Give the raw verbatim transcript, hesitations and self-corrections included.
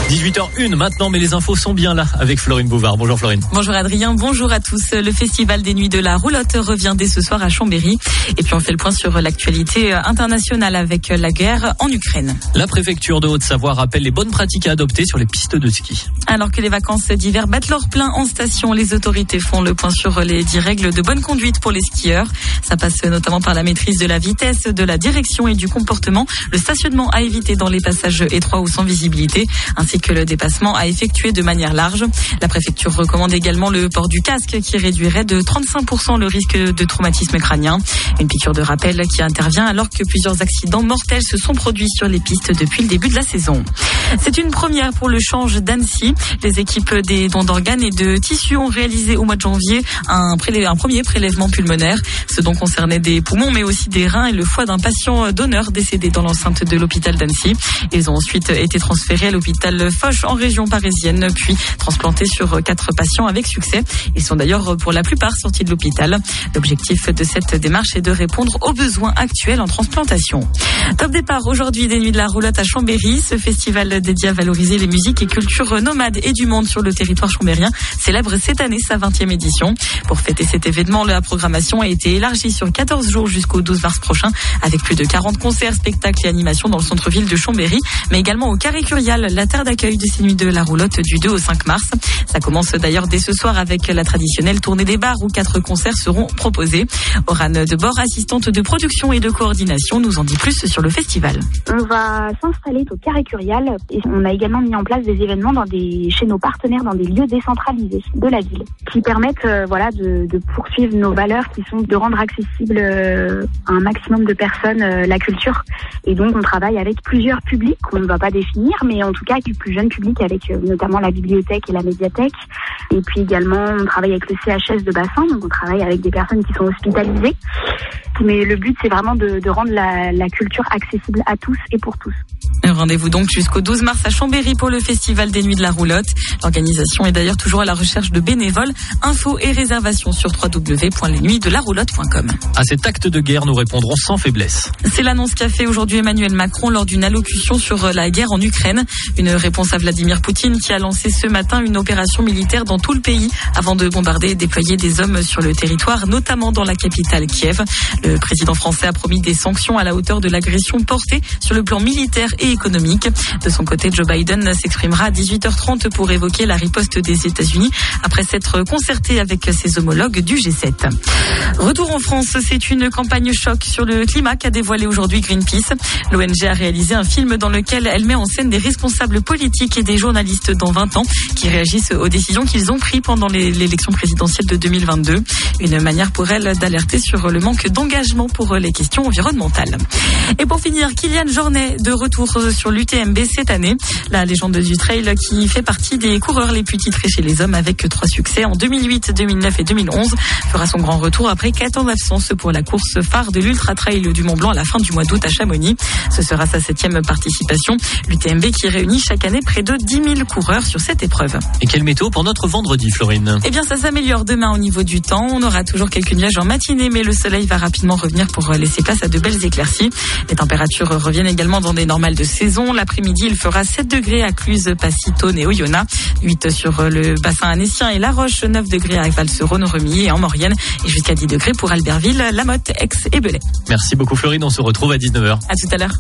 dix-huit heures une maintenant, mais les infos sont bien là avec Florine Bouvard. Bonjour Florine. Bonjour Adrien, bonjour à tous. Le festival des Nuits de la Roulotte revient dès ce soir à Chambéry. Et puis on fait le point sur l'actualité internationale avec la guerre en Ukraine. La préfecture de Haute-Savoie rappelle les bonnes pratiques à adopter sur les pistes de ski. Alors que les vacances d'hiver battent leur plein en station, les autorités font le point sur les dix règles de bonne conduite pour les skieurs. Ça passe notamment par la maîtrise de la vitesse, de la direction et du comportement, le stationnement à éviter dans les passages étroits ou sans visibilité, ainsi que le dépassement à effectuer de manière large. La préfecture recommande également le port du casque qui réduirait de trente-cinq pour cent le risque de traumatisme crânien. Une piqûre de rappel qui intervient alors que plusieurs accidents mortels se sont produits sur les pistes depuis le début de la saison. C'est une première pour le change d'Annecy. Les équipes des dons d'organes et de tissus ont réalisé au mois de janvier un, prélève, un premier prélèvement pulmonaire. Ce dont concernait des poumons mais aussi des reins et le foie d'un patient d'honneur décédé dans l'enceinte de l'hôpital d'Annecy. Ils ont ensuite été transférés à l'hôpital Foch en région parisienne, puis transplantés sur quatre patients avec succès. Ils sont d'ailleurs pour la plupart sortis de l'hôpital. L'objectif de cette démarche est de répondre aux besoins actuels en transplantation. Top départ aujourd'hui des Nuits de la Roulotte à Chambéry. Ce festival dédié à valoriser les musiques et cultures nomades et du monde sur le territoire chambérien célèbre cette année sa vingtième édition. Pour fêter cet événement, la programmation a été élargie sur quatorze jours jusqu'au douze mars prochain, avec plus de quarante concerts, spectacles et animations dans le centre-ville de Chambéry, mais également au Carré Curial, la terre d'accueil de ces Nuits de la Roulotte du deux au cinq mars. Ça commence d'ailleurs dès ce soir avec la traditionnelle tournée des bars où quatre concerts seront proposés. Aurane Debord, assistante de production et de coordination, nous en dit plus sur le festival. On va s'installer au Carré Curial et on a également mis en place des événements dans des, chez nos partenaires dans des lieux décentralisés de la ville qui permettent euh, voilà, de, de poursuivre nos valeurs qui sont de rendre accessible euh, à un maximum de personnes euh, la culture. Et donc on travaille avec plusieurs publics qu'on ne va pas définir, mais en tout cas avec le plus jeune public, avec euh, notamment la bibliothèque et la médiathèque. Et puis également on travaille avec le C H S de Bassin, donc on travaille avec des personnes qui sont hospitalisées. Mais le but c'est vraiment de, de rendre la, la culture accessible à tous et pour tous. Rendez-vous donc jusqu'au douze mars à Chambéry pour le festival des Nuits de la Roulotte. L'organisation est d'ailleurs toujours à la recherche de bénévoles. Infos et réservations sur w w w point les nuits de la roulotte point com. À cet acte de guerre, nous répondrons sans faiblesse. C'est l'annonce qu'a fait aujourd'hui Emmanuel Macron lors d'une allocution sur la guerre en Ukraine. Une réponse à Vladimir Poutine qui a lancé ce matin une opération militaire dans tout le pays avant de bombarder et déployer des hommes sur le territoire, notamment dans la capitale Kiev. Le président français a promis des sanctions à la hauteur de l'agression portée sur le plan militaire et économique. De son côté, Joe Biden s'exprimera à dix-huit heures trente pour évoquer la riposte des États-Unis après s'être concerté avec ses homologues du G sept. Retour en France, c'est une campagne choc sur le climat qu'a dévoilé aujourd'hui Greenpeace. L'O N G a réalisé un film dans lequel elle met en scène des responsables politiques et des journalistes dans vingt ans qui réagissent aux décisions qu'ils ont prises pendant l'élection présidentielle de deux mille vingt-deux. Une manière pour elle d'alerter sur le manque d'engagement pour les questions environnementales. Et pour finir, Kylian Jornet de retour sur l'U T M B cette année. La légende du trail qui fait partie des coureurs les plus titrés chez les hommes avec trois succès en deux mille huit, deux mille neuf et deux mille onze fera son grand retour après quatre ans d'absence pour la course phare de l'Ultra Trail du Mont Blanc à la fin du mois d'août à Chamonix. Ce sera sa septième participation. L'U T M B qui réunit chaque année près de dix mille coureurs sur cette épreuve. Et quelle météo pour notre vendredi, Florine? Eh bien, ça s'améliore demain au niveau du temps. On aura toujours quelques nuages en matinée, mais le soleil va rapidement revenir pour laisser place à de belles éclaircies. Les températures reviennent également dans des normales de saison. L'après-midi, il fera sept degrés à Cluse, Passy, Thônes et Oyonnax, huit sur le bassin annécien et La Roche, neuf degrés à Val-Serone, Remilly et en Maurienne, et jusqu'à dix degrés pour Albertville, La Motte, Aix et Belay. Merci beaucoup Florine, on se retrouve à dix-neuf heures. À tout à l'heure.